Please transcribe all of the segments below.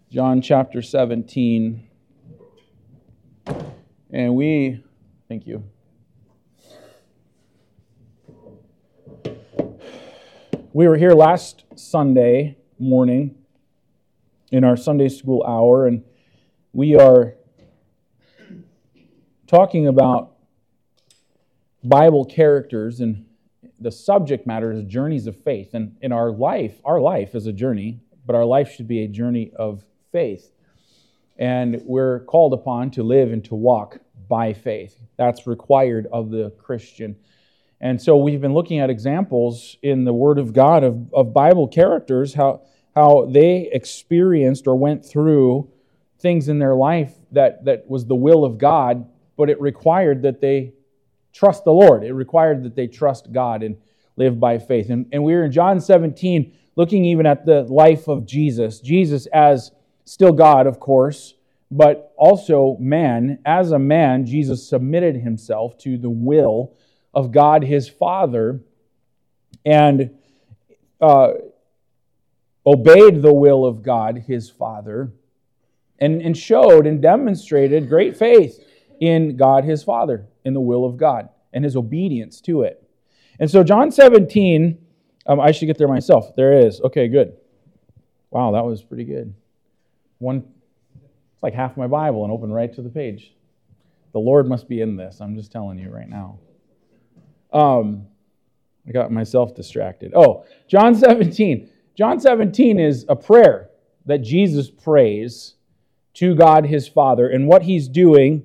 John chapter 17. And thank you. We were here last Sunday morning in our Sunday school hour, and we are talking about Bible characters, and the subject matter is journeys of faith. And in our life is a journey, but our life should be a journey of faith. And we're called upon to live and to walk by faith. That's required of the Christian. And so we've been looking at examples in the Word of God of Bible characters, how they experienced or went through things in their life that was the will of God, but it required that they trust the Lord. It required that they trust God and live by faith. And we're in John 17, looking even at the life of Jesus. Jesus as still God, of course, but also man. As a man, Jesus submitted himself to the will of God his Father and obeyed the will of God his Father and showed and demonstrated great faith in God his Father, in the will of God, and his obedience to it. And so John 17, I should get there myself. There it is. Okay, good. Wow, that was pretty good. It's like half my Bible and open right to the page. The Lord must be in this. I'm just telling you right now. I got myself distracted. Oh, John 17. John 17 is a prayer that Jesus prays to God his Father. And what he's doing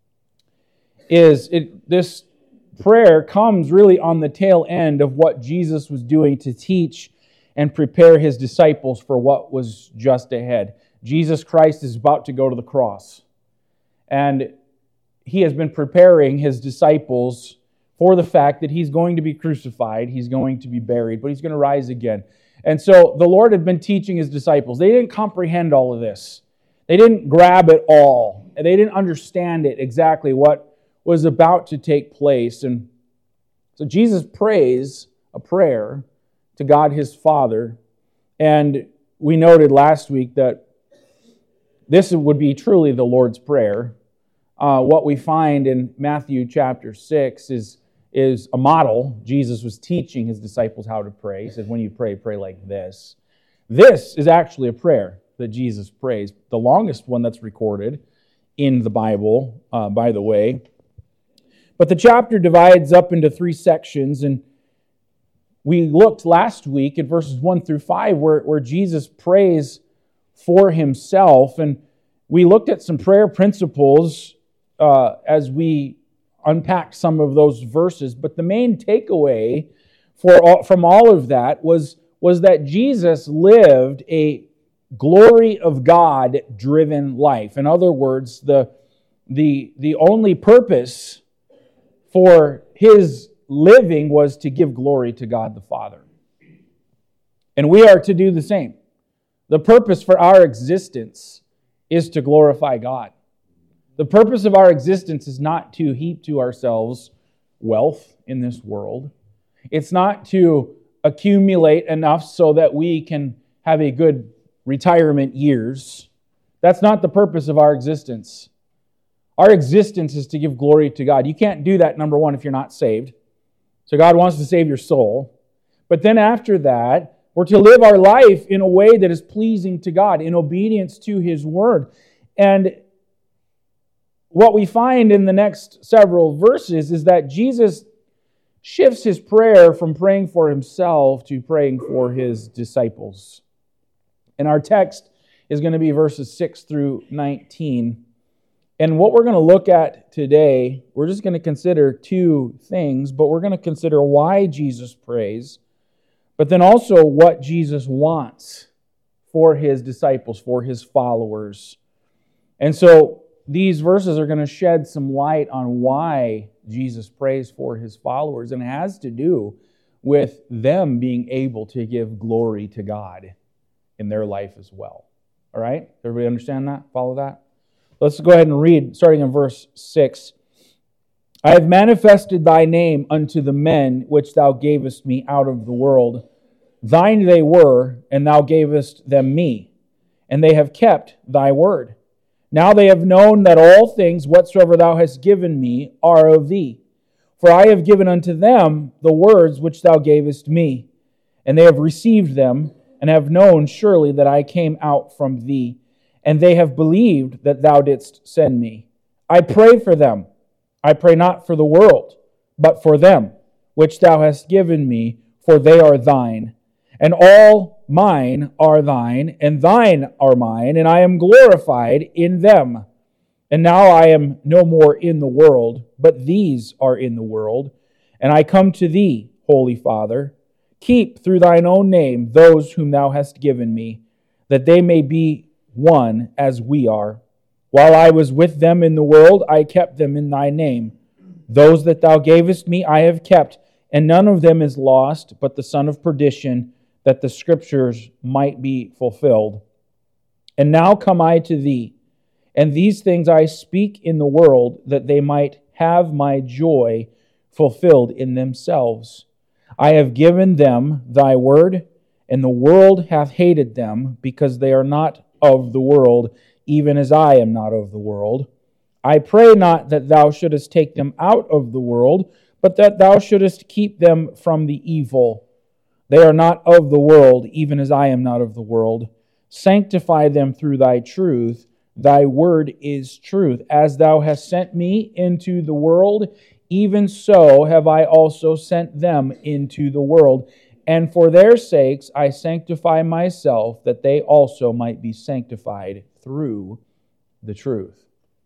is this prayer comes really on the tail end of what Jesus was doing to teach and prepare his disciples for what was just ahead. Jesus Christ is about to go to the cross. And he has been preparing his disciples for the fact that he's going to be crucified, he's going to be buried, but he's going to rise again. And so the Lord had been teaching his disciples. They didn't comprehend all of this. They didn't grab it all. They didn't understand it exactly what was about to take place. And so Jesus prays a prayer to God his Father. And we noted last week that this would be truly the Lord's Prayer. What we find in Matthew chapter 6 is a model. Jesus was teaching his disciples how to pray. He said, when you pray, pray like this. This is actually a prayer that Jesus prays. The longest one that's recorded in the Bible, by the way. But the chapter divides up into three sections, and we looked last week at verses 1 through 5 where Jesus prays for himself, and we looked at some prayer principles as we unpacked some of those verses. But the main takeaway from all of that was that Jesus lived a glory of God driven life. In other words, the only purpose for his living was to give glory to God the Father. And we are to do the same. The purpose for our existence is to glorify God. The purpose of our existence is not to heap to ourselves wealth in this world. It's not to accumulate enough so that we can have a good retirement years. That's not the purpose of our existence. Our existence is to give glory to God. You can't do that, number one, if you're not saved. So God wants to save your soul. But then after that, we're to live our life in a way that is pleasing to God, in obedience to his word. And what we find in the next several verses is that Jesus shifts his prayer from praying for himself to praying for his disciples. And our text is going to be verses 6 through 19. And what we're going to look at today, we're just going to consider two things, but we're going to consider why Jesus prays, but then also what Jesus wants for his disciples, for his followers. And so these verses are going to shed some light on why Jesus prays for his followers, and it has to do with them being able to give glory to God in their life as well. All right? Everybody understand that? Follow that? Let's go ahead and read, starting in verse 6. I have manifested thy name unto the men which thou gavest me out of the world. Thine they were, and thou gavest them me. and they have kept thy word. Now they have known that all things whatsoever thou hast given me are of thee. For I have given unto them the words which thou gavest me, and they have received them, and have known surely that I came out from thee, and they have believed that thou didst send me. I pray for them. I pray not for the world, but for them, which thou hast given me, for they are thine. And all mine are thine, and thine are mine, and I am glorified in them. And now I am no more in the world, but these are in the world. And I come to thee, Holy Father. Keep through thine own name those whom thou hast given me, that they may be one as we are. While I was with them in the world, I kept them in thy name. Those that thou gavest me I have kept, and none of them is lost, but the son of perdition, that the Scriptures might be fulfilled. And now come I to thee, and these things I speak in the world, that they might have my joy fulfilled in themselves. I have given them thy word, and the world hath hated them, because they are not of the world, even as I am not of the world. I pray not that thou shouldest take them out of the world, but that thou shouldest keep them from the evil. They are not of the world, even as I am not of the world. Sanctify them through thy truth. Thy word is truth. As thou hast sent me into the world, even so have I also sent them into the world. And for their sakes I sanctify myself, that they also might be sanctified through the truth.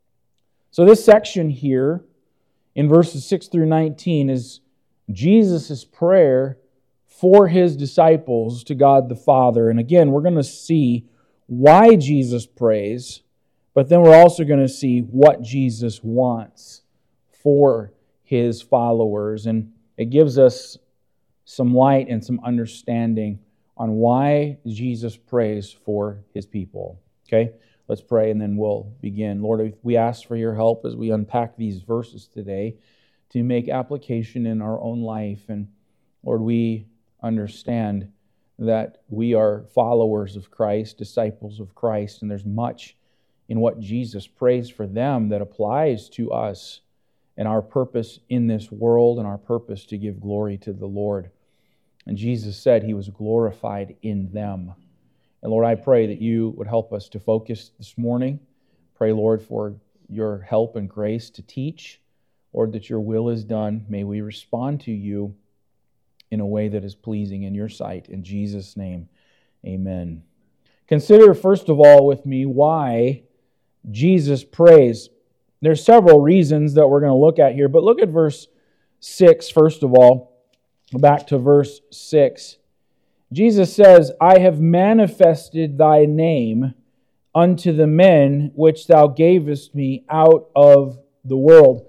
So this section here, in verses 6 through 19, is Jesus' prayer for his disciples to God the Father. And again, we're going to see why Jesus prays, but then we're also going to see what Jesus wants for his followers. And it gives us some light and some understanding on why Jesus prays for his people. Okay? Let's pray and then we'll begin. Lord, we ask for your help as we unpack these verses today to make application in our own life. And Lord, we understand that we are followers of Christ, disciples of Christ, and there's much in what Jesus prays for them that applies to us and our purpose in this world and our purpose to give glory to the Lord. And Jesus said he was glorified in them. And Lord, I pray that you would help us to focus this morning. Pray, Lord, for your help and grace to teach. Lord, that your will is done. May we respond to you in a way that is pleasing in your sight. In Jesus' name, amen. Consider, first of all, with me why Jesus prays. There's several reasons that we're going to look at here, but look at verse 6, first of all. Back to verse 6. Jesus says, I have manifested thy name unto the men which thou gavest me out of the world.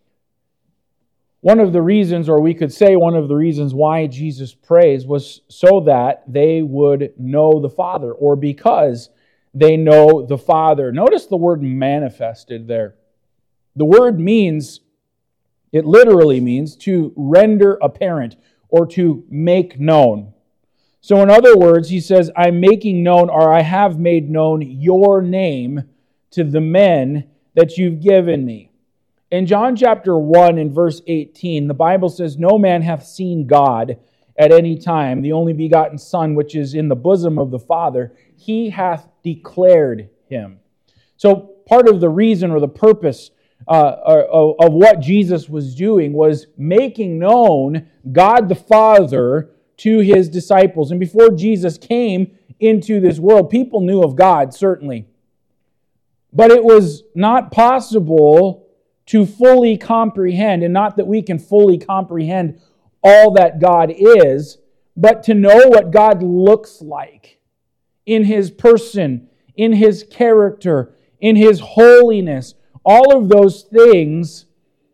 One of the reasons, or we could say one of the reasons why Jesus prays was so that they would know the Father, or because they know the Father. Notice the word manifested there. The word means, it literally means to render apparent or to make known. So in other words, he says, I'm making known, or I have made known your name to the men that you've given me. In John chapter 1 and verse 18, the Bible says, no man hath seen God at any time, the only begotten Son, which is in the bosom of the Father, he hath declared him. So part of the reason or the purpose of what Jesus was doing was making known God the Father to his disciples. And before Jesus came into this world, people knew of God, certainly. But it was not possible to fully comprehend, and not that we can fully comprehend all that God is, but to know what God looks like in his person, in his character, in his holiness. All of those things,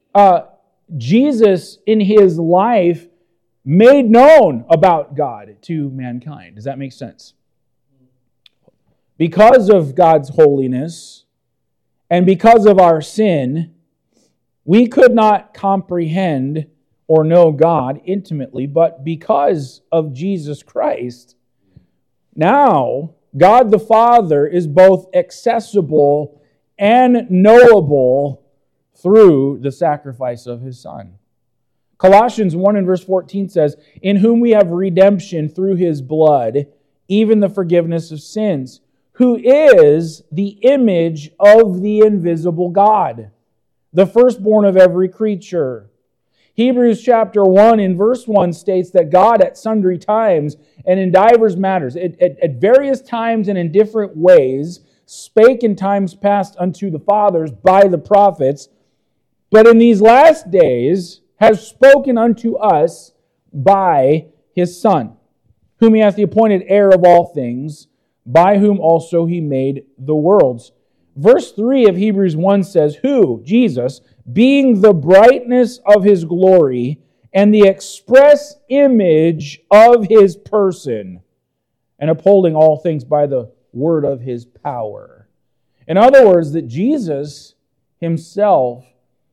Jesus in his life made known about God to mankind. Does that make sense? Because of God's holiness and because of our sin, we could not comprehend or know God intimately, but because of Jesus Christ, now God the Father is both accessible and knowable through the sacrifice of His Son. Colossians 1 and verse 14 says, "In whom we have redemption through His blood, even the forgiveness of sins, who is the image of the invisible God, the firstborn of every creature." Hebrews chapter 1 in verse 1 states that God at sundry times and in divers matters, at various times and in different ways, spake in times past unto the fathers by the prophets, but in these last days has spoken unto us by His Son, whom He hath appointed heir of all things, by whom also He made the worlds. Verse 3 of Hebrews 1 says, "Who, Jesus, being the brightness of His glory and the express image of His person, and upholding all things by the word of His power." In other words, that Jesus Himself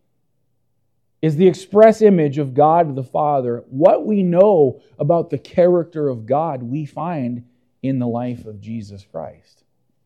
is the express image of God the Father. What we know about the character of God, we find in the life of Jesus Christ.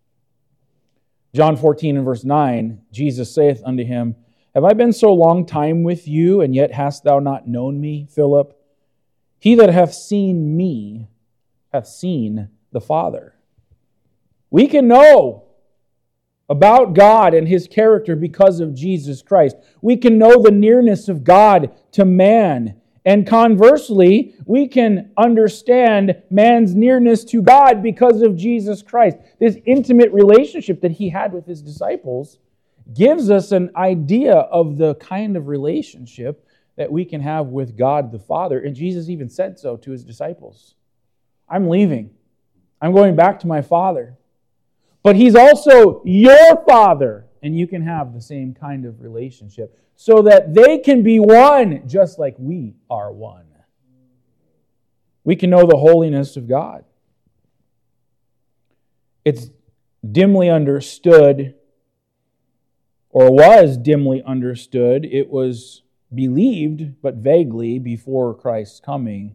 John 14 and verse 9, Jesus saith unto him, "Have I been so long time with you, and yet hast thou not known me, Philip? He that hath seen me hath seen the Father." We can know about God and His character because of Jesus Christ. We can know the nearness of God to man. And conversely, we can understand man's nearness to God because of Jesus Christ. This intimate relationship that He had with His disciples gives us an idea of the kind of relationship that we can have with God the Father. And Jesus even said so to His disciples. "I'm leaving. I'm going back to my Father. But He's also your Father." And you can have the same kind of relationship so that they can be one just like we are one. We can know the holiness of God. It's dimly understood, or was dimly understood. It was believed, but vaguely, before Christ's coming.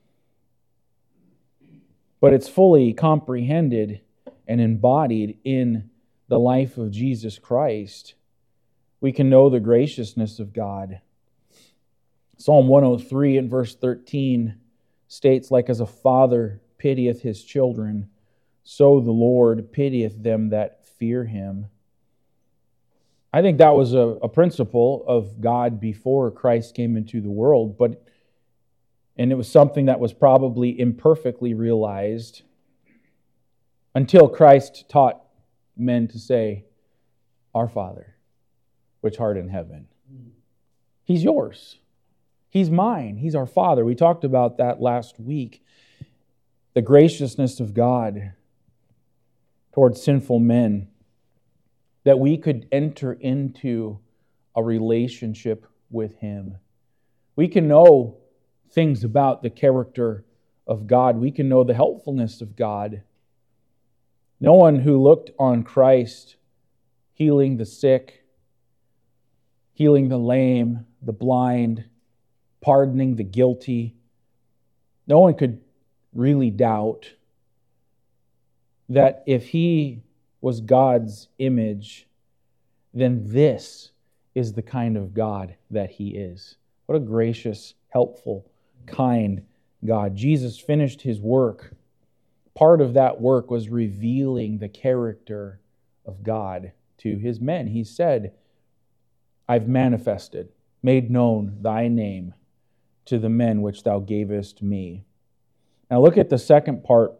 But it's fully comprehended and embodied in the life of Jesus Christ. We can know the graciousness of God. Psalm 103 and verse 13 states, "Like as a father pitieth his children, so the Lord pitieth them that fear Him." I think that was a principle of God before Christ came into the world, and it was something that was probably imperfectly realized until Christ taught men to say, "Our Father, which art in heaven." He's yours. He's mine. He's our Father. We talked about that last week. The graciousness of God towards sinful men, that we could enter into a relationship with Him. We can know things about the character of God. We can know the helpfulness of God. No one who looked on Christ healing the sick, healing the lame, the blind, pardoning the guilty, no one could really doubt that if He was God's image, then this is the kind of God that He is. What a gracious, helpful, kind God. Jesus finished His work. Part of that work was revealing the character of God to His men. He said, "I've manifested, made known Thy name to the men which Thou gavest me." Now look at the second part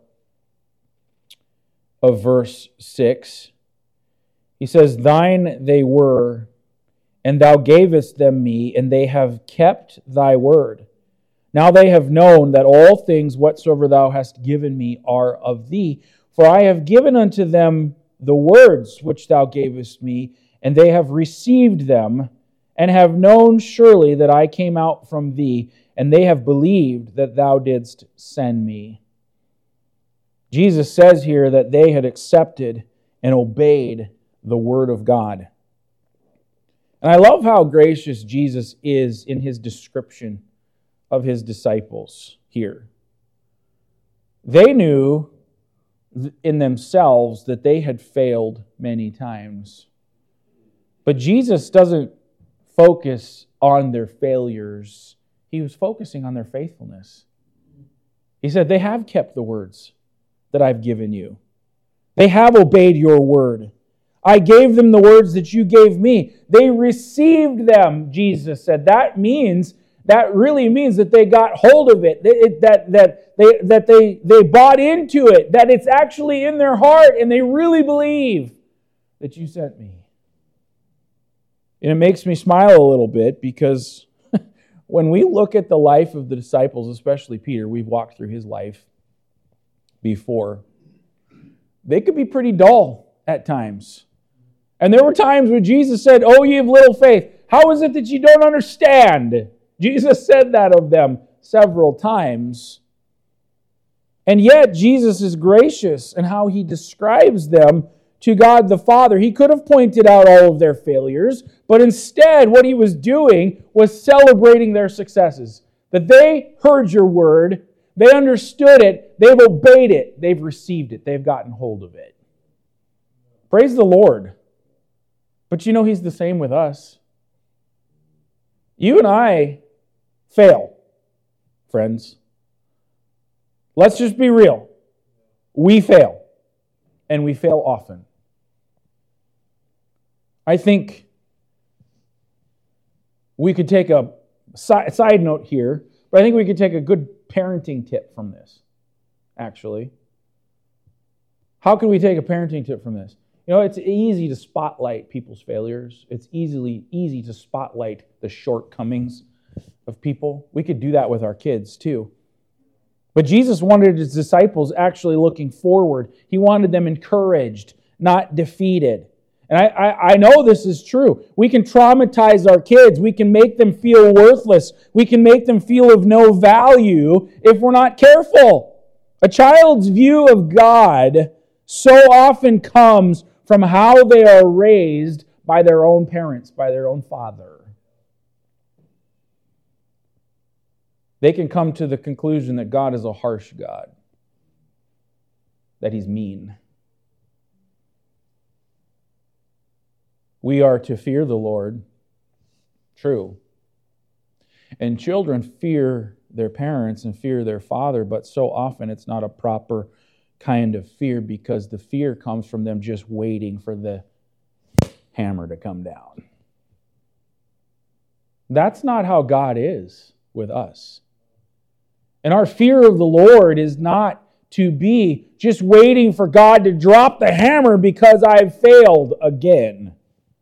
of verse 6. He says, "Thine they were, and Thou gavest them me, and they have kept Thy word. Now they have known that all things whatsoever Thou hast given me are of Thee. For I have given unto them the words which Thou gavest me, and they have received them, and have known surely that I came out from Thee, and they have believed that Thou didst send me." Jesus says here that they had accepted and obeyed the Word of God. And I love how gracious Jesus is in His description of His disciples here. They knew in themselves that they had failed many times. But Jesus doesn't focus on their failures. He was focusing on their faithfulness. He said, they have kept the words that I've given you. They have obeyed your word. I gave them the words that you gave me. They received them, Jesus said. That really means that they got hold of it, that they bought into it, that it's actually in their heart, and they really believe that you sent me. And it makes me smile a little bit because when we look at the life of the disciples, especially Peter, we've walked through his life before, they could be pretty dull at times. And there were times when Jesus said, "Oh, ye of little faith, how is it that you don't understand?" Jesus said that of them several times. And yet Jesus is gracious in how he describes them to God the Father. He could have pointed out all of their failures, but instead what he was doing was celebrating their successes. That they heard your word, they understood it, they've obeyed it, they've received it, they've gotten hold of it. Praise the Lord. But you know, he's the same with us. You and I fail, friends. Let's just be real. We fail, and we fail often. I think we could take a side note here, but I think we could take a good parenting tip from this, actually. How can we take a parenting tip from this? You know, it's easy to spotlight people's failures. It's easy to spotlight the shortcomings of people. We could do that with our kids too. But Jesus wanted his disciples actually looking forward. He wanted them encouraged, not defeated. And I know this is true. We can traumatize our kids. We can make them feel worthless. We can make them feel of no value if we're not careful. A child's view of God so often comes from how they are raised by their own parents, by their own father. They can come to the conclusion that God is a harsh God, that He's mean. We are to fear the Lord, true. And children fear their parents and fear their father, but so often it's not a proper kind of fear because the fear comes from them just waiting for the hammer to come down. That's not how God is with us. And our fear of the Lord is not to be just waiting for God to drop the hammer because I've failed again.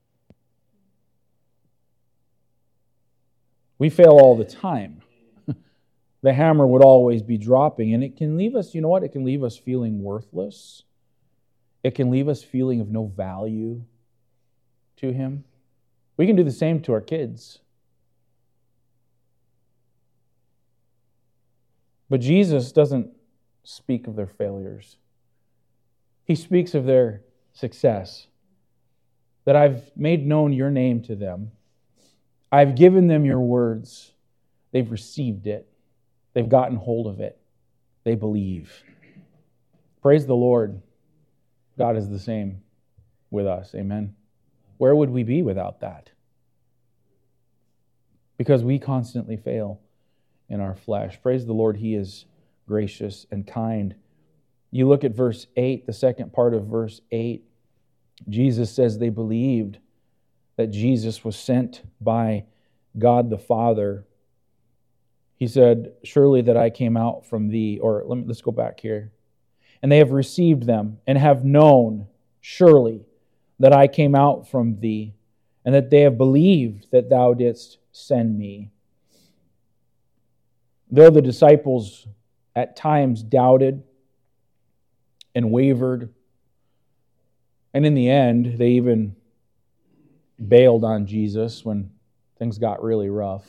We fail all the time. The hammer would always be dropping, and it can leave us, you know what? It can leave us feeling worthless. It can leave us feeling of no value to Him. We can do the same to our kids. But Jesus doesn't speak of their failures. He speaks of their success. That I've made known your name to them. I've given them your words. They've received it. They've gotten hold of it. They believe. Praise the Lord. God is the same with us. Amen. Where would we be without that? Because we constantly fail in our flesh. Praise the Lord, He is gracious and kind. You look at verse 8, the second part of verse 8. Jesus says they believed that Jesus was sent by God the Father. He said, surely that I came out from thee, or let's go back here. And they have received them and have known, surely, that I came out from thee, and that they have believed that thou didst send me. Though the disciples at times doubted and wavered, and in the end, they even bailed on Jesus when things got really rough.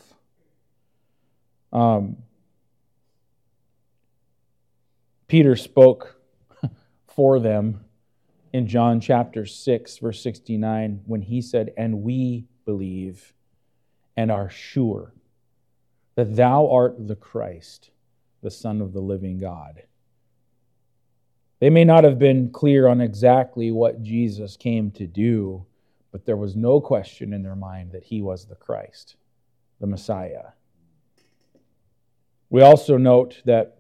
Peter spoke for them in John chapter 6, verse 69, when he said, and we believe and are sure that thou art the Christ, the Son of the living God. They may not have been clear on exactly what Jesus came to do, but there was no question in their mind that he was the Christ, the Messiah. We also note that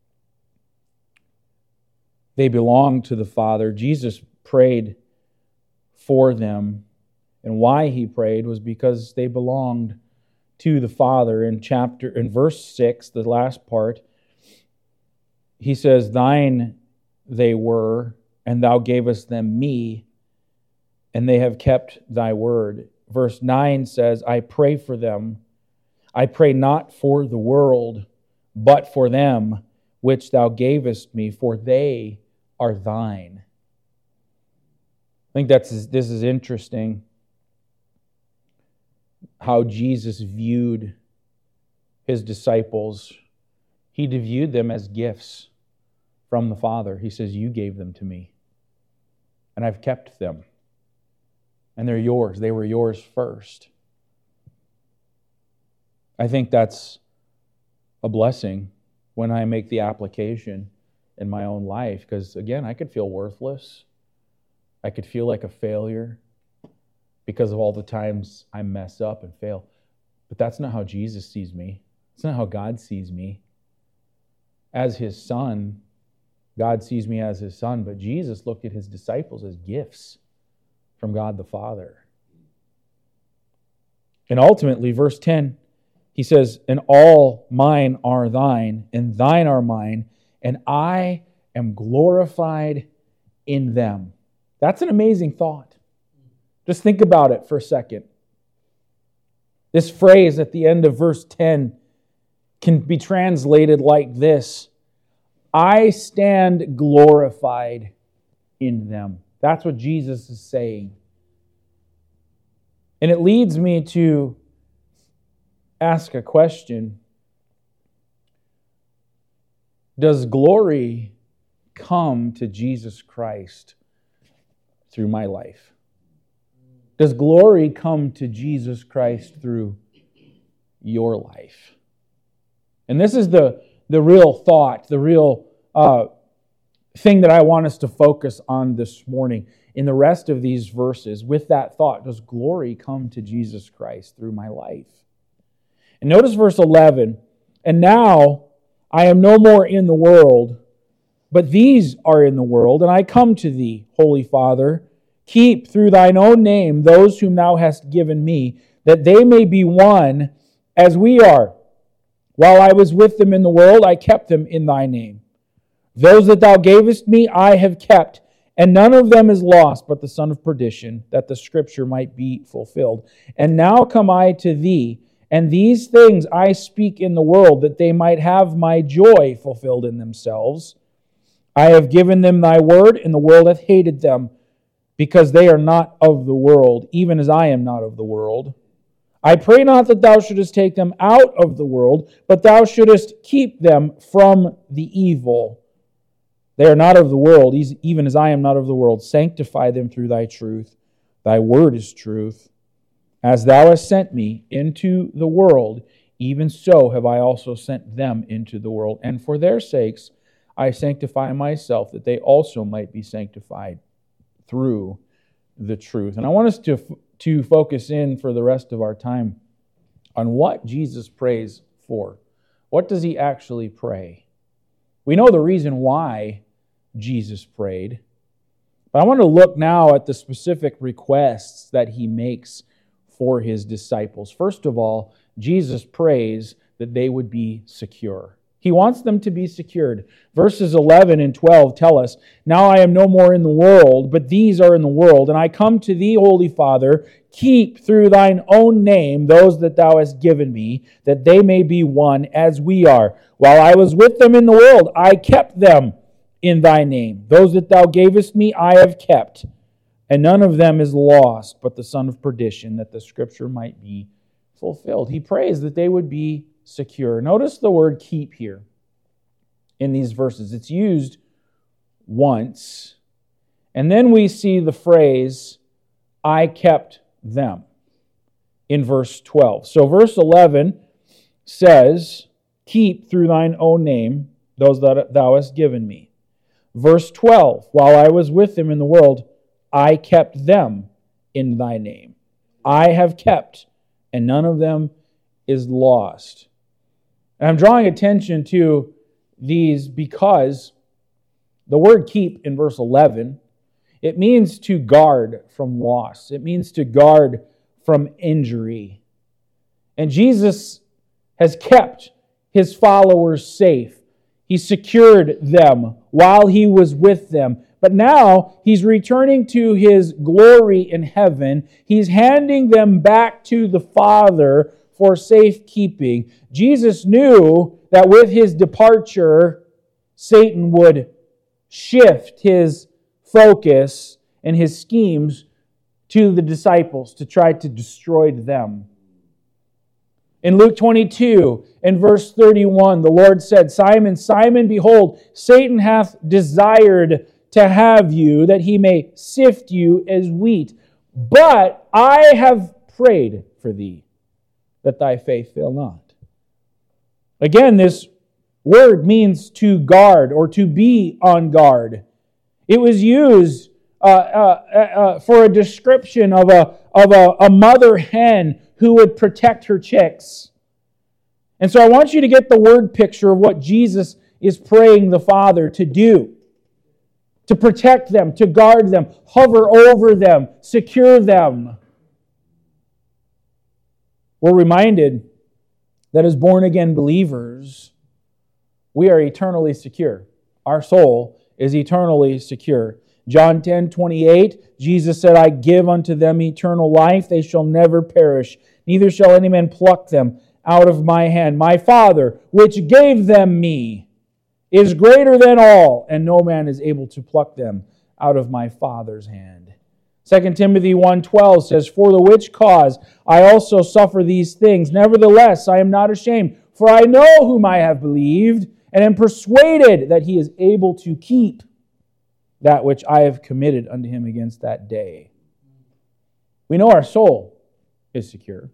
they belonged to the Father. Jesus prayed for them, and why he prayed was because they belonged to the Father. In verse 6, the last part, he says, "Thine they were, and thou gavest them me, and they have kept thy word." Verse 9 says, "I pray for them. I pray not for the world, but for them which thou gavest me, for they are thine." I think this is interesting, how Jesus viewed his disciples. He viewed them as gifts from the Father. He says, "You gave them to me, and I've kept them. And they're yours. They were yours first." I think that's a blessing when I make the application in my own life, because again, I could feel worthless. I could feel like a failure because of all the times I mess up and fail. But that's not how Jesus sees me. It's not how God sees me. As his son, God sees me as his son, but Jesus looked at his disciples as gifts from God the Father. And ultimately, verse 10, he says, "And all mine are thine, and thine are mine, and I am glorified in them." That's an amazing thought. Just think about it for a second. This phrase at the end of verse 10 can be translated like this: "I stand glorified in them." That's what Jesus is saying. And it leads me to ask a question. Does glory come to Jesus Christ through my life? Does glory come to Jesus Christ through your life? And this is the real thought, the real thing that I want us to focus on this morning in the rest of these verses. With that thought, does glory come to Jesus Christ through my life? And notice verse 11, "And now I am no more in the world, but these are in the world, and I come to thee, Holy Father. Keep through thine own name those whom thou hast given me, that they may be one as we are. While I was with them in the world, I kept them in thy name. Those that thou gavest me, I have kept, and none of them is lost, but the son of perdition, that the scripture might be fulfilled. And now come I to thee, and these things I speak in the world, that they might have my joy fulfilled in themselves. I have given them thy word, and the world hath hated them, because they are not of the world, even as I am not of the world. I pray not that thou shouldest take them out of the world, but thou shouldest keep them from the evil. They are not of the world, even as I am not of the world. Sanctify them through thy truth. Thy word is truth. As thou hast sent me into the world, even so have I also sent them into the world. And for their sakes I sanctify myself, that they also might be sanctified through the truth." And I want us to focus in for the rest of our time on what Jesus prays for. What does he actually pray? We know the reason why Jesus prayed, but I want to look now at the specific requests that he makes for his disciples. First of all, Jesus prays that they would be secure. He wants them to be secured. Verses 11 and 12 tell us, "Now I am no more in the world, but these are in the world. And I come to thee, Holy Father, keep through thine own name those that thou hast given me, that they may be one as we are. While I was with them in the world, I kept them in thy name. Those that thou gavest me, I have kept. And none of them is lost, but the son of perdition, that the scripture might be fulfilled." He prays that they would be secure. Notice the word keep here in these verses. It's used once. And then we see the phrase, "I kept them," in verse 12. So verse 11 says, "Keep through thine own name those that thou hast given me." Verse 12, while I was with them in the world, I kept them in thy name. I have kept, and none of them is lost. And I'm drawing attention to these because the word keep in verse 11, it means to guard from loss. It means to guard from injury. And Jesus has kept his followers safe. He secured them while he was with them. But now he's returning to his glory in heaven. He's handing them back to the Father for safekeeping. Jesus knew that with his departure, Satan would shift his focus and his schemes to the disciples to try to destroy them. In Luke 22, in verse 31, the Lord said, Simon, Simon, behold, Satan hath desired to have you, that he may sift you as wheat. But I have prayed for thee, that thy faith fail not. Again, this word means to guard or to be on guard. It was used for a description of a mother hen who would protect her chicks. And so I want you to get the word picture of what Jesus is praying the Father to do. To protect them, to guard them, hover over them, secure them. We're reminded that as born-again believers, we are eternally secure. Our soul is eternally secure. John 10:28, Jesus said, I give unto them eternal life. They shall never perish. Neither shall any man pluck them out of my hand. My Father, which gave them me, is greater than all, and no man is able to pluck them out of my Father's hand. 2 Timothy 1:12 says, For the which cause I also suffer these things. Nevertheless, I am not ashamed, for I know whom I have believed, and am persuaded that he is able to keep that which I have committed unto him against that day. We know our soul is secure,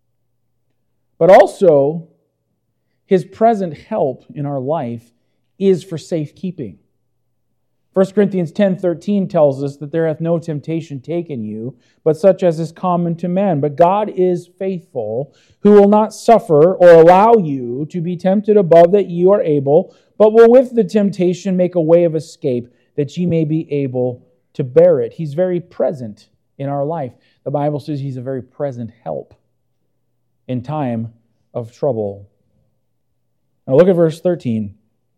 but also his present help in our life is for safekeeping. 1 Corinthians 10:13 tells us that there hath no temptation taken you, but such as is common to man. But God is faithful, who will not suffer or allow you to be tempted above that you are able, but will with the temptation make a way of escape, that ye may be able to bear it. He's very present in our life. The Bible says he's a very present help in time of trouble. Now look at verse 13.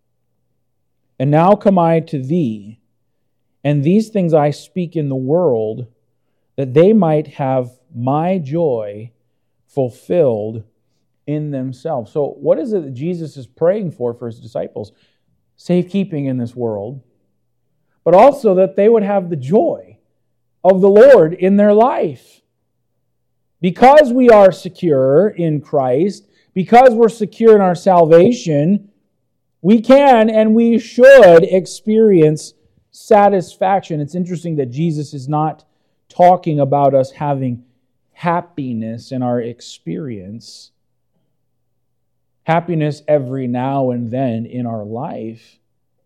And now come I to thee, and these things I speak in the world, that they might have my joy fulfilled in themselves. So what is it that Jesus is praying for his disciples? Safekeeping in this world, but also that they would have the joy of the Lord in their life. Because we are secure in Christ, because we're secure in our salvation, we can and we should experience satisfaction. It's interesting that Jesus is not talking about us having happiness in our experience. Happiness every now and then in our life.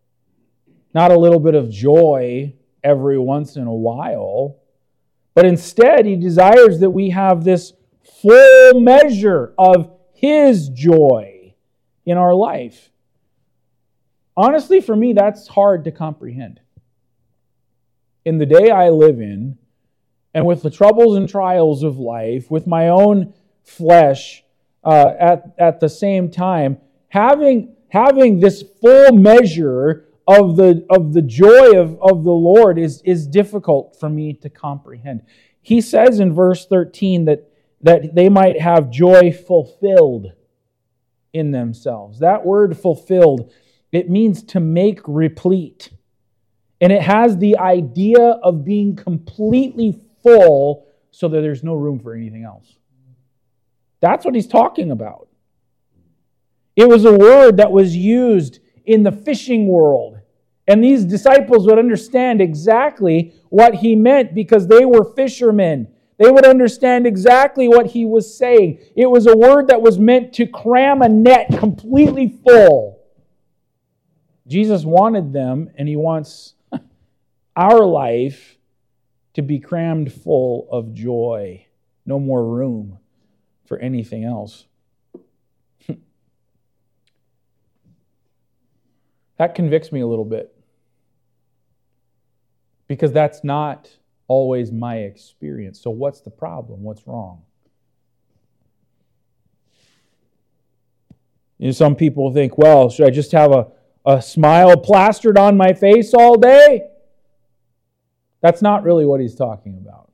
Not a little bit of joy every once in a while. But instead, he desires that we have this full measure of his joy in our life. Honestly, for me, that's hard to comprehend. In the day I live in, and with the troubles and trials of life, with my own flesh at the same time, having this full measure of the joy of the Lord is difficult for me to comprehend. He says in verse 13 that they might have joy fulfilled in themselves. That word fulfilled, it means to make replete. And it has the idea of being completely full so that there's no room for anything else. That's what he's talking about. It was a word that was used in the fishing world. And these disciples would understand exactly what he meant because they were fishermen. They would understand exactly what he was saying. It was a word that was meant to cram a net completely full. Jesus wanted them, and He wants our life to be crammed full of joy. No more room for anything else. That convicts me a little bit, because that's not always my experience. So what's the problem? What's wrong? Some people think, well, should I just have a smile plastered on my face all day? That's not really what He's talking about.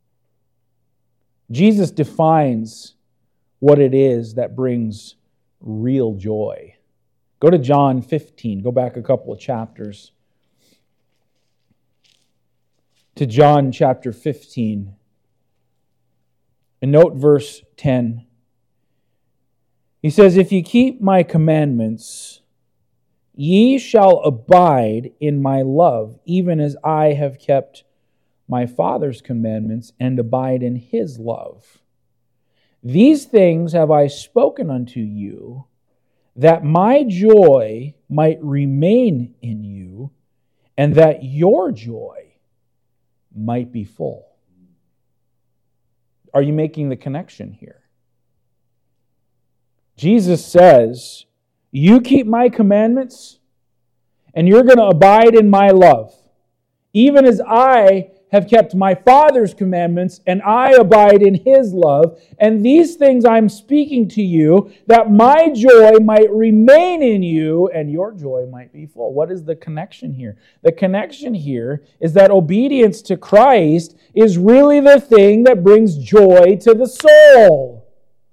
Jesus defines what it is that brings real joy. Go to John 15. Go back a couple of chapters. To John chapter 15. And note verse 10. He says, "If ye keep my commandments, ye shall abide in my love, even as I have kept my Father's commandments and abide in His love. These things have I spoken unto you, that my joy might remain in you, and that your joy might be full." Are you making the connection here? Jesus says, you keep my commandments, and you're going to abide in my love, even as I have kept my Father's commandments, and I abide in His love. And these things I'm speaking to you, that my joy might remain in you, and your joy might be full. What is the connection here? The connection here is that obedience to Christ is really the thing that brings joy to the soul.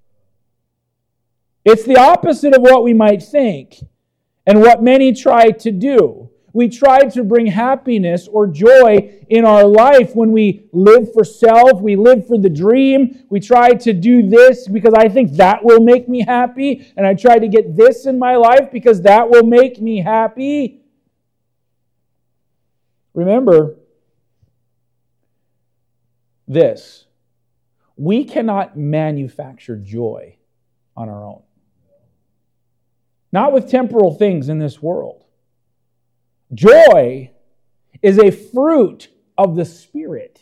It's the opposite of what we might think and what many try to do. We try to bring happiness or joy in our life when we live for self, we live for the dream. We try to do this because I think that will make me happy, and I try to get this in my life because that will make me happy. Remember this: we cannot manufacture joy on our own. Not with temporal things in this world. Joy is a fruit of the Spirit.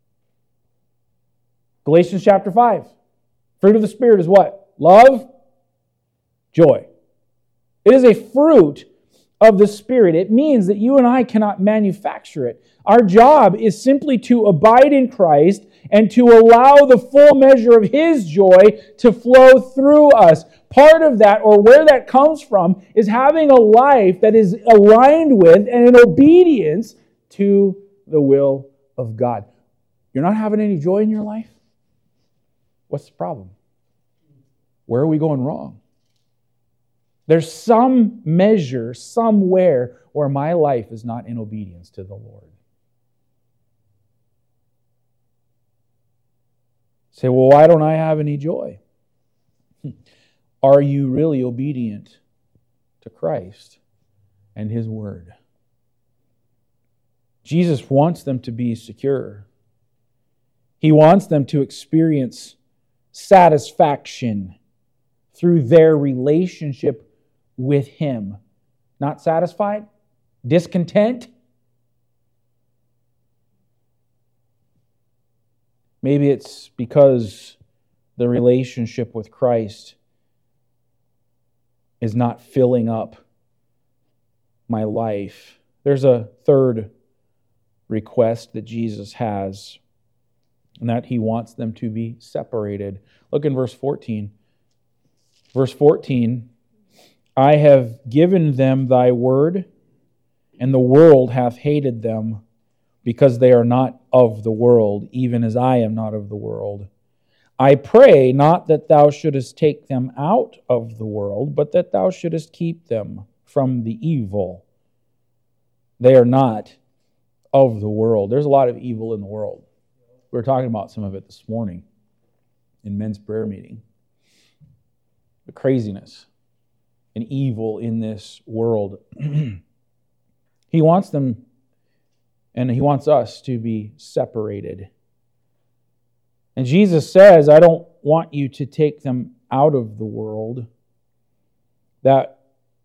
Galatians chapter 5. Fruit of the Spirit is what? Love, joy. It is a fruit of the Spirit. It means that you and I cannot manufacture it. Our job is simply to abide in Christ and to allow the full measure of His joy to flow through us. Part of that, or where that comes from, is having a life that is aligned with and in obedience to the will of God. You're not having any joy in your life? What's the problem? Where are we going wrong? There's some measure, somewhere, where my life is not in obedience to the Lord. Say, well, why don't I have any joy? Are you really obedient to Christ and His Word? Jesus wants them to be secure. He wants them to experience satisfaction through their relationship with Him. Not satisfied? Discontent? Maybe it's because the relationship with Christ is not filling up my life. There's a third request that Jesus has, and that He wants them to be separated. Look in verse 14. Verse 14, I have given them thy word, and the world hath hated them, because they are not of the world, even as I am not of the world. I pray not that thou shouldest take them out of the world, but that thou shouldest keep them from the evil. They are not of the world. There's a lot of evil in the world. We were talking about some of it this morning in men's prayer meeting. The craziness and evil in this world. He wants them, and He wants us to be separated. And Jesus says, I don't want you to take them out of the world. That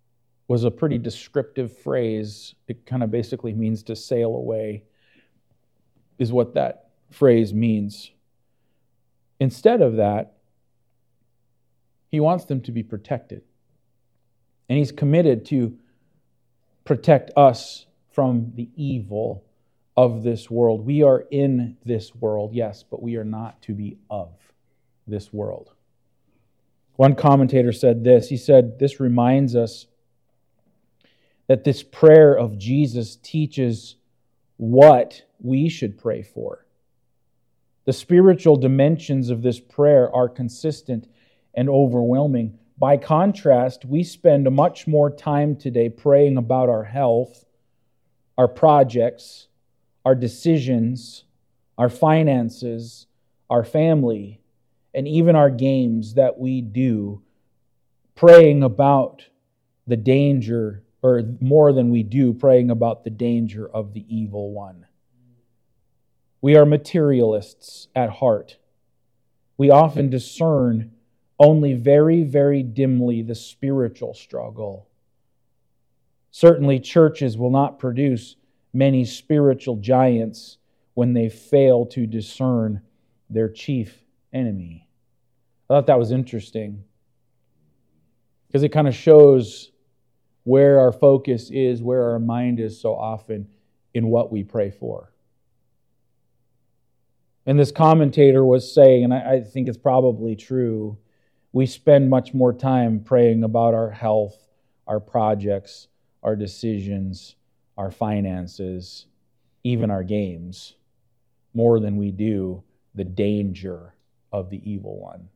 was a pretty descriptive phrase. It kind of basically means to sail away, is what that phrase means. Instead of that, he wants them to be protected. And he's committed to protect us from the evil of this world. We are in this world, yes, but we are not to be of this world. One commentator said this. He said, this reminds us that this prayer of Jesus teaches what we should pray for. The spiritual dimensions of this prayer are consistent and overwhelming. By contrast, we spend much more time today praying about our health, our projects, our decisions, our finances, our family, and even our games that we do, praying about the danger, or more than we do, praying about the danger of the evil one. We are materialists at heart. We often discern only very, very dimly the spiritual struggle. Certainly, churches will not produce many spiritual giants when they fail to discern their chief enemy. I thought that was interesting because it kind of shows where our focus is, where our mind is so often in what we pray for. And this commentator was saying, and I think it's probably true, we spend much more time praying about our health, our projects, our decisions, our finances, even our games, more than we do the danger of the evil one.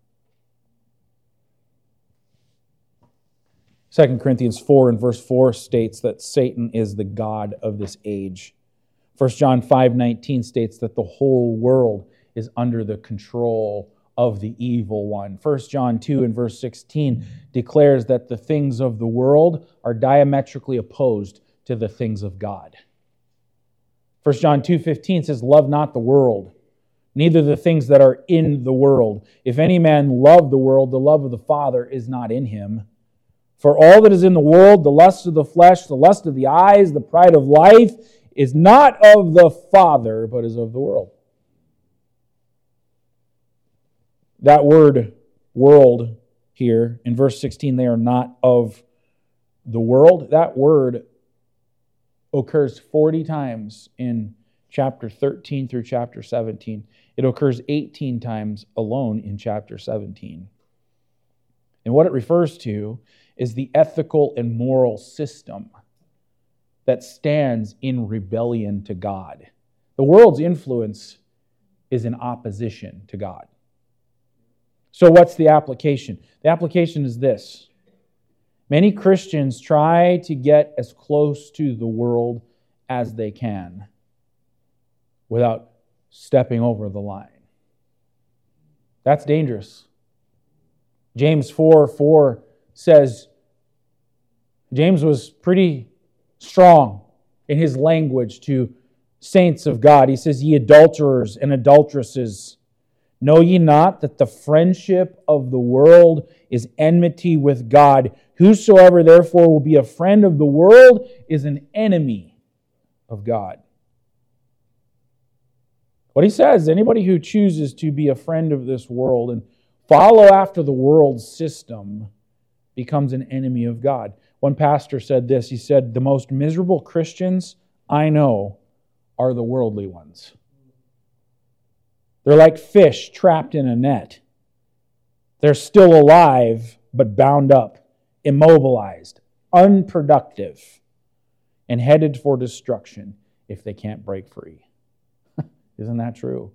2 Corinthians 4 and verse 4 states that Satan is the god of this age. 1 John 5:19 states that the whole world is under the control of the evil one. 1 John 2 and verse 16 declares that the things of the world are diametrically opposed to the things of God. 1 John 2:15 says, "Love not the world, neither the things that are in the world. If any man love the world, the love of the Father is not in him. For all that is in the world, the lust of the flesh, the lust of the eyes, the pride of life, is not of the Father, but is of the world." That word, world, here in verse 16, they are not of the world. That word occurs 40 times in chapter 13 through chapter 17. It occurs 18 times alone in chapter 17. And what it refers to is the ethical and moral system that stands in rebellion to God. The world's influence is in opposition to God. So what's the application? The application is this. Many Christians try to get as close to the world as they can without stepping over the line. That's dangerous. James 4:4 says, James was pretty strong in his language to saints of God. He says, "Ye adulterers and adulteresses, know ye not that the friendship of the world is enmity with God? Whosoever therefore will be a friend of the world is an enemy of God." What he says, anybody who chooses to be a friend of this world and follow after the world's system becomes an enemy of God. One pastor said this. He said, "The most miserable Christians I know are the worldly ones. They're like fish trapped in a net. They're still alive, but bound up, immobilized, unproductive, and headed for destruction if they can't break free." Isn't that true?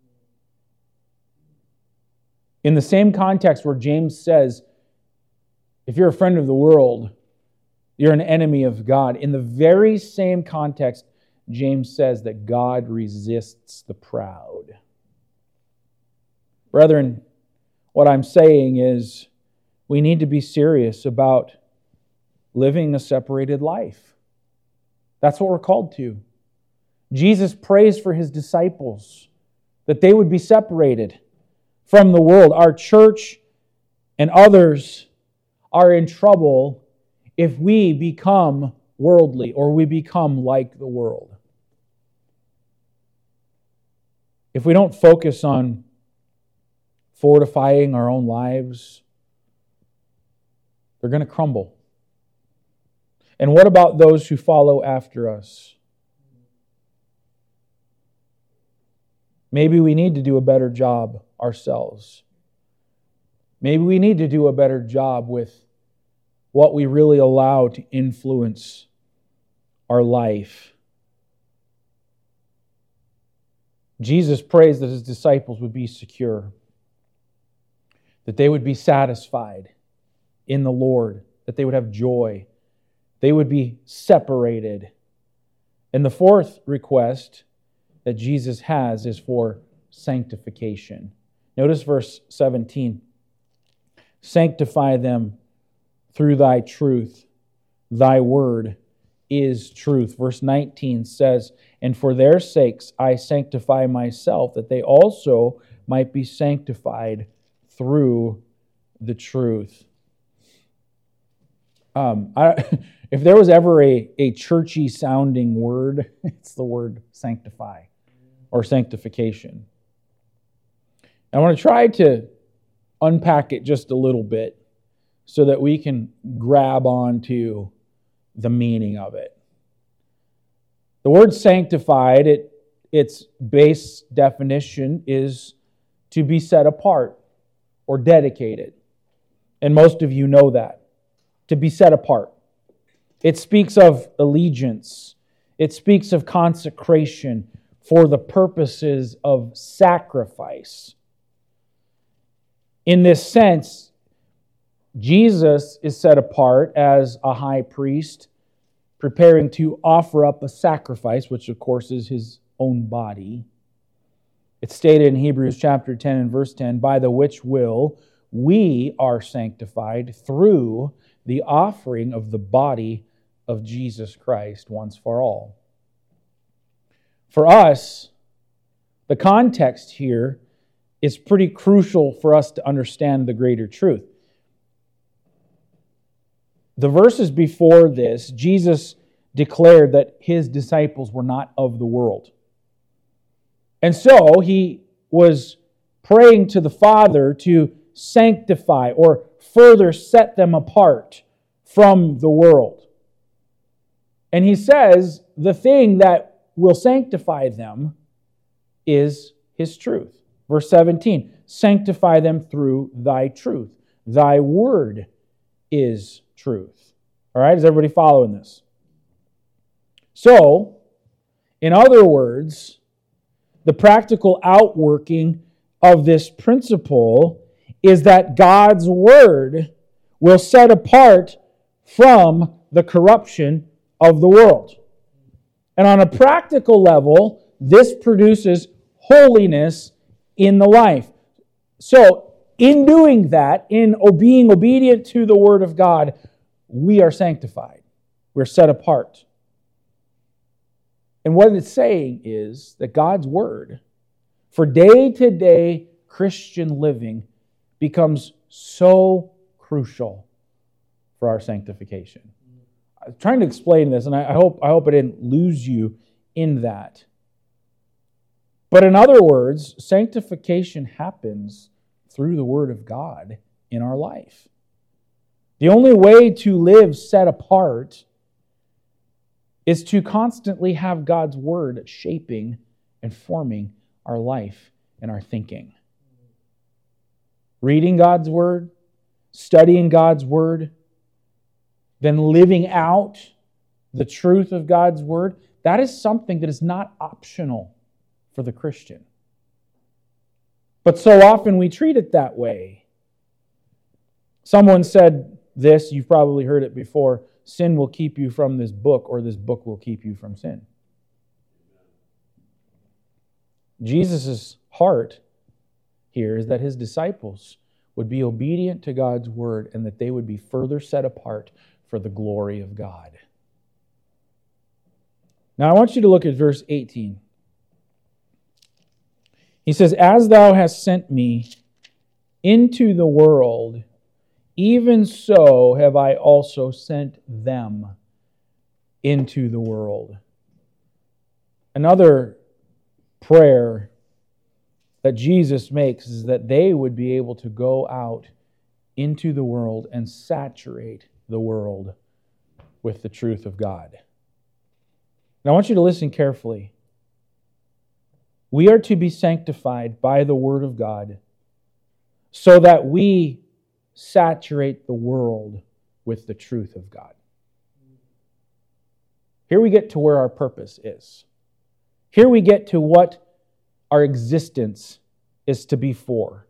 In the same context where James says, if you're a friend of the world, you're an enemy of God. In the very same context, James says that God resists the proud. Brethren, what I'm saying is we need to be serious about living a separated life. That's what we're called to. Jesus prays for his disciples that they would be separated from the world. Our church and others are in trouble if we become worldly or we become like the world. If we don't focus on fortifying our own lives, they're going to crumble. And what about those who follow after us? Maybe we need to do a better job ourselves. Maybe we need to do a better job with what we really allow to influence our life. Jesus prays that His disciples would be secure, that they would be satisfied in the Lord, that they would have joy, they would be separated. And the fourth request that Jesus has is for sanctification. Notice verse 17. Sanctify them through Thy truth. Thy word is truth. Verse 19 says, and for their sakes I sanctify myself, that they also might be sanctified through the truth. If there was ever a churchy sounding word, it's the word sanctify or sanctification. I want to try to unpack it just a little bit so that we can grab onto the meaning of it. The word sanctified, its base definition is to be set apart or dedicated. And most of you know that. To be set apart. It speaks of allegiance. It speaks of consecration for the purposes of sacrifice. In this sense, Jesus is set apart as a high priest, preparing to offer up a sacrifice, which of course is His own body. It's stated in Hebrews chapter 10 and verse 10, by the which will we are sanctified through the offering of the body of Jesus Christ once for all. For us, the context here is pretty crucial for us to understand the greater truth. The verses before this, Jesus declared that His disciples were not of the world. And so He was praying to the Father to sanctify or further set them apart from the world. And He says the thing that will sanctify them is His truth. Verse 17, sanctify them through Thy truth. Thy word is truth. All right, is everybody following this? So, in other words, the practical outworking of this principle is that God's word will set apart from the corruption of the world. And on a practical level, this produces holiness in the life. So, in doing that, in being obedient to the Word of God, we are sanctified. We're set apart. And what it's saying is that God's Word, for day-to-day Christian living, becomes so crucial for our sanctification. I'm trying to explain this, and I hope I didn't lose you in that. But in other words, sanctification happens through the Word of God in our life. The only way to live set apart is to constantly have God's Word shaping and forming our life and our thinking. Reading God's Word, studying God's Word, then living out the truth of God's Word, that is something that is not optional for the Christian. But so often we treat it that way. Someone said this, you've probably heard it before, sin will keep you from this book, or this book will keep you from sin. Jesus' heart here is that His disciples would be obedient to God's Word and that they would be further set apart for the glory of God. Now I want you to look at verse 18. He says, as Thou hast sent me into the world, even so have I also sent them into the world. Another prayer that Jesus makes is that they would be able to go out into the world and saturate the world with the truth of God. Now I want you to listen carefully. We are to be sanctified by the Word of God so that we saturate the world with the truth of God. Here we get to where our purpose is. Here we get to what our existence is to be for.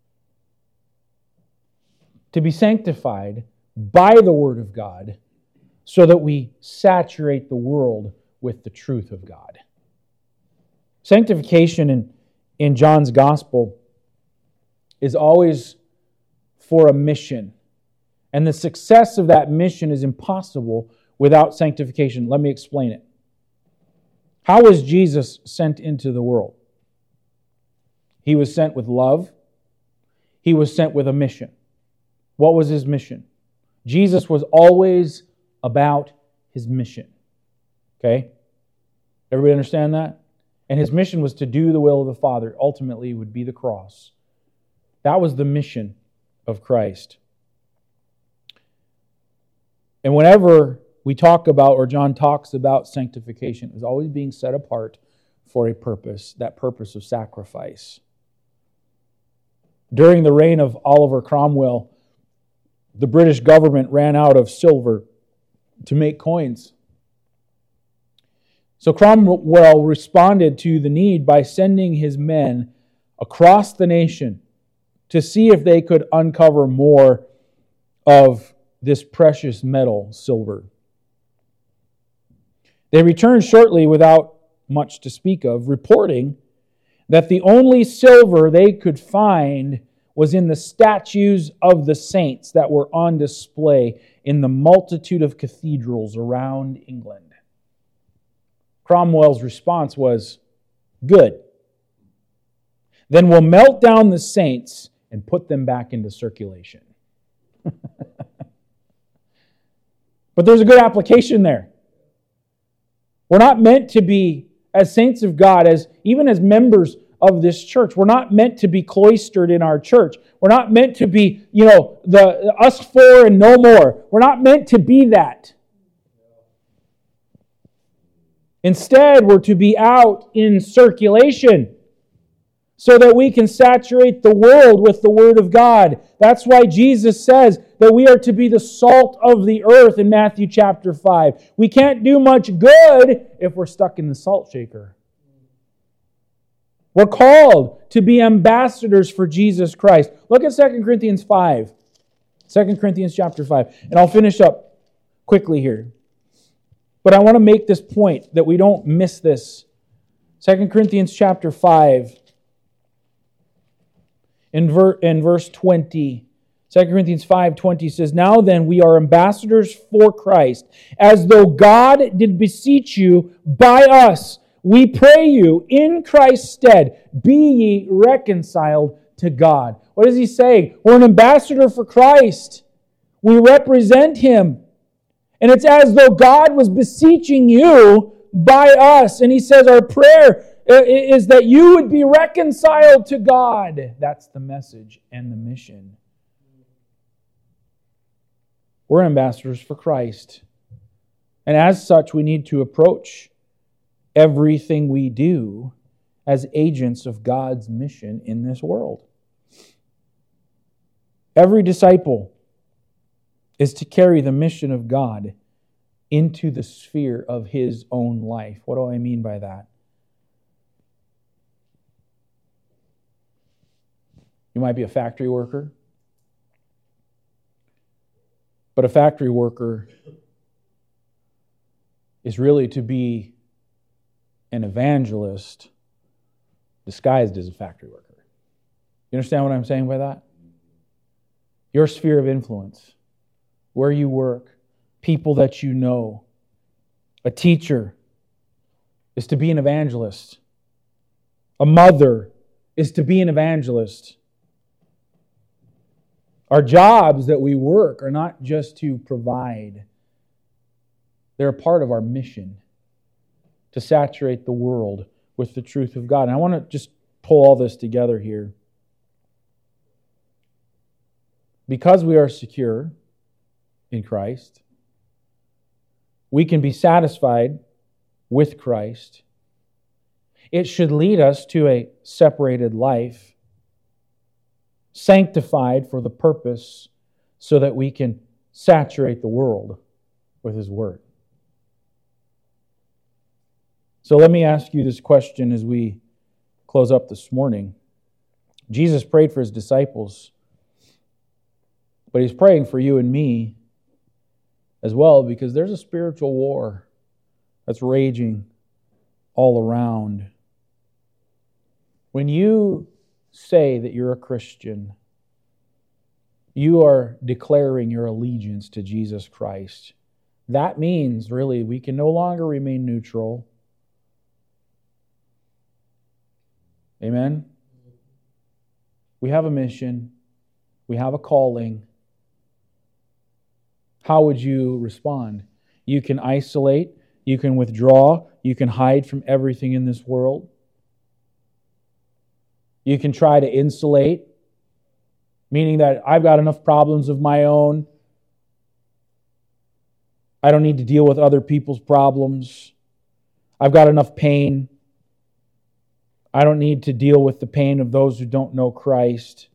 To be sanctified by the Word of God so that we saturate the world with the truth of God. Sanctification in John's Gospel is always for a mission. And the success of that mission is impossible without sanctification. Let me explain it. How was Jesus sent into the world? He was sent with love. He was sent with a mission. What was his mission? Jesus was always about his mission. Okay? Everybody understand that? And his mission was to do the will of the Father. Ultimately, it would be the cross. That was the mission of Christ. And whenever we talk about, or John talks about sanctification, it was always being set apart for a purpose, that purpose of sacrifice. During the reign of Oliver Cromwell, the British government ran out of silver to make coins. So Cromwell responded to the need by sending his men across the nation to see if they could uncover more of this precious metal, silver. They returned shortly without much to speak of, reporting that the only silver they could find was in the statues of the saints that were on display in the multitude of cathedrals around England. Cromwell's response was, "Good. Then we'll melt down the saints and put them back into circulation." But there's a good application there. We're not meant to be, as saints of God, even as members of this church, we're not meant to be cloistered in our church. We're not meant to be, the us four and no more. We're not meant to be that. Instead, we're to be out in circulation so that we can saturate the world with the Word of God. That's why Jesus says that we are to be the salt of the earth in Matthew chapter 5. We can't do much good if we're stuck in the salt shaker. We're called to be ambassadors for Jesus Christ. Look at 2 Corinthians 5. 2 Corinthians chapter 5. And I'll finish up quickly here. But I want to make this point that we don't miss this. 2 Corinthians chapter 5. In verse 20, 2 Corinthians 5:20 says, "Now then, we are ambassadors for Christ, as though God did beseech you by us. We pray you, in Christ's stead, be ye reconciled to God." What is he saying? We're an ambassador for Christ. We represent Him. And it's as though God was beseeching you by us. And he says our prayer is that you would be reconciled to God. That's the message and the mission. We're ambassadors for Christ. And as such, we need to approach everything we do as agents of God's mission in this world. Every disciple is to carry the mission of God into the sphere of his own life. What do I mean by that? You might be a factory worker, but a factory worker is really to be an evangelist disguised as a factory worker. You understand what I'm saying by that? Your sphere of influence, where you work, people that you know, a teacher is to be an evangelist. A mother is to be an evangelist. Our jobs that we work are not just to provide. They're a part of our mission to saturate the world with the truth of God. And I want to just pull all this together here. Because we are secure in Christ, we can be satisfied with Christ. It should lead us to a separated life, sanctified for the purpose so that we can saturate the world with His Word. So let me ask you this question as we close up this morning. Jesus prayed for His disciples, but He's praying for you and me as well, because there's a spiritual war that's raging all around. When you say that you're a Christian, you are declaring your allegiance to Jesus Christ. That means, really, we can no longer remain neutral. Amen? We have a mission. We have a calling. How would you respond? You can isolate. You can withdraw. You can hide from everything in this world. You can try to insulate, meaning that I've got enough problems of my own. I don't need to deal with other people's problems. I've got enough pain. I don't need to deal with the pain of those who don't know Christ.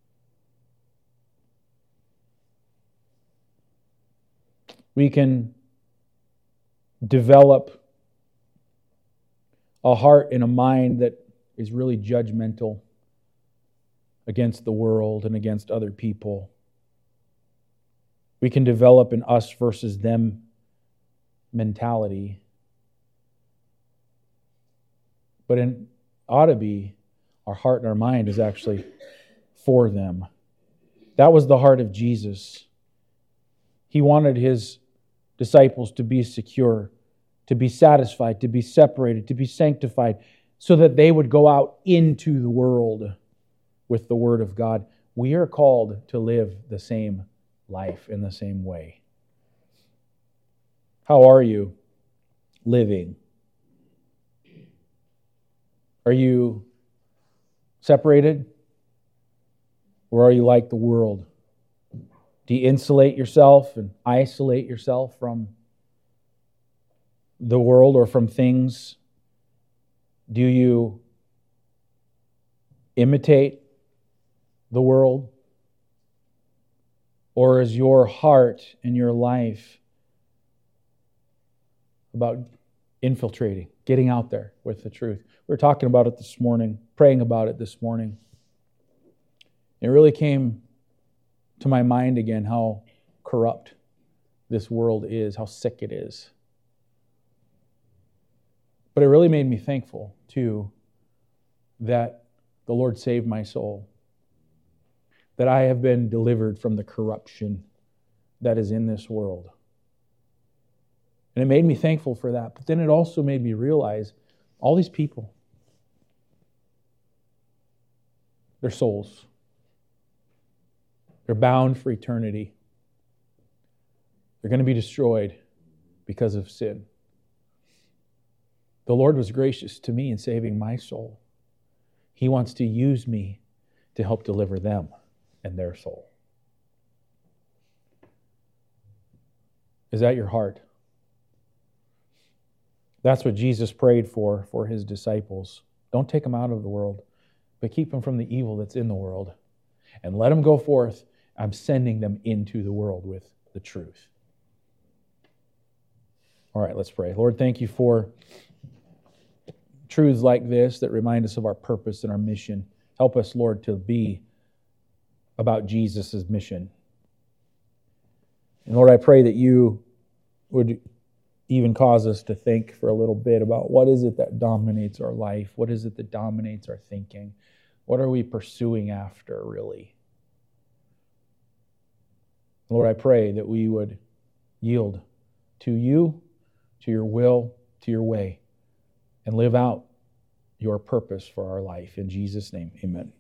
We can develop a heart and a mind that is really judgmental against the world and against other people. We can develop an us versus them mentality. But it ought to be our heart and our mind is actually for them. That was the heart of Jesus. He wanted His disciples to be secure, to be satisfied, to be separated, to be sanctified, so that they would go out into the world with the Word of God. We are called to live the same life in the same way. How are you living? Are you separated? Or are you like the world? Do you insulate yourself and isolate yourself from the world or from things? Do you imitate the world? Or is your heart and your life about infiltrating, getting out there with the truth? We were talking about it this morning, praying about it this morning. It really came to my mind again how corrupt this world is, how sick it is. But it really made me thankful, too, that the Lord saved my soul, that I have been delivered from the corruption that is in this world. And it made me thankful for that. But then it also made me realize all these people, their souls, they're bound for eternity. They're going to be destroyed because of sin. The Lord was gracious to me in saving my soul. He wants to use me to help deliver them and their soul. Is that your heart? That's what Jesus prayed for His disciples. Don't take them out of the world, but keep them from the evil that's in the world. And let them go forth. I'm sending them into the world with the truth. All right, let's pray. Lord, thank you for truths like this that remind us of our purpose and our mission. Help us, Lord, to be about Jesus' mission. And Lord, I pray that you would even cause us to think for a little bit about what is it that dominates our life? What is it that dominates our thinking? What are we pursuing after, really? Lord, I pray that we would yield to you, to your will, to your way, and live out your purpose for our life. In Jesus' name, amen.